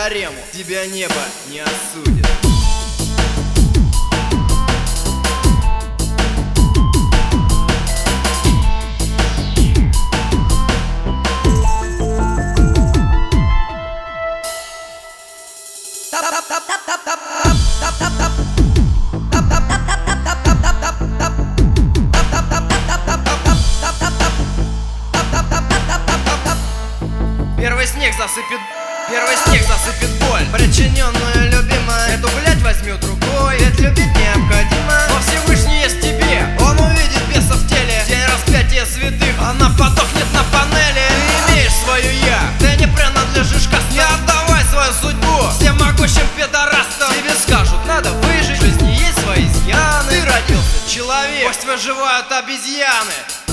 гарему тебя небо не осудит. Первый снег засыпет боль, причиненную любимой. Эту, блядь, возьмет рукой, ведь любить необходимо. Но Всевышний есть тебе, он увидит беса в теле. День распятия святых, она подохнет на панели. Ты имеешь свое я, ты не принадлежишь кастам. Не отдавай свою судьбу всемогущим пидорастам. Тебе скажут, надо выжить, в жизни есть свои изъяны. Ты родился человек, пусть выживают обезьяны.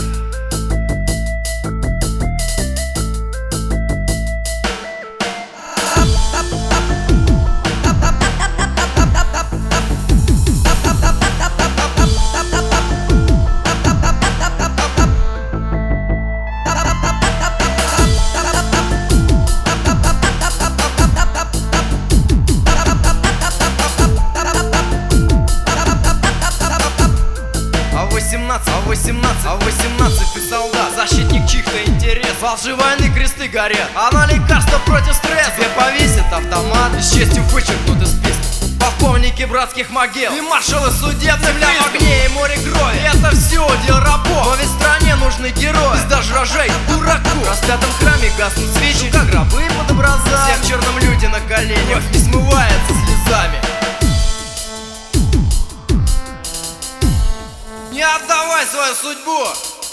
А 18 ты солдат, защитник чьих-то интересов. Во лжи войны кресты горят, она лекарство против стресса. Тебе повесит автомат и с честью вычеркнут из списка полковники братских могил и маршалы судебных. Земля в огне и море крови, это все удел рабов. Но ведь стране нужны герои, без рожей дураку. В распятом храме гаснут свечи, как гробы под образами. Все в черном люди на коленях, кровь не смывается слезами. Не отдавай свою судьбу.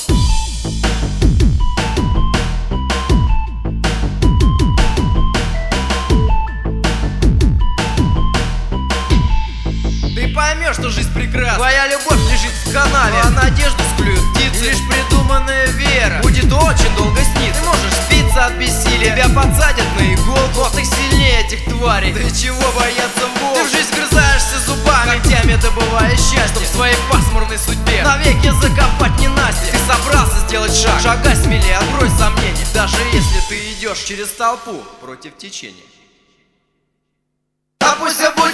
Ты поймешь, что жизнь прекрасна. Твоя любовь лежит в канаве, а надежду склюют птицы. И лишь придуманная вера будет очень долго сниться. Ты можешь спиться от бессилия, тебя подсадят на иголку, но ты сильнее этих тварей. Да и чего бояться волка? Ты в жизнь грызаешься зубами, когтями добывая счастье, чтоб в своей пасмурной судьбе навеки закопать ненастье. Ты собрался сделать шаг, шагай смелее, отбрось сомнения, даже если ты идешь через толпу против течения. А пусть все будет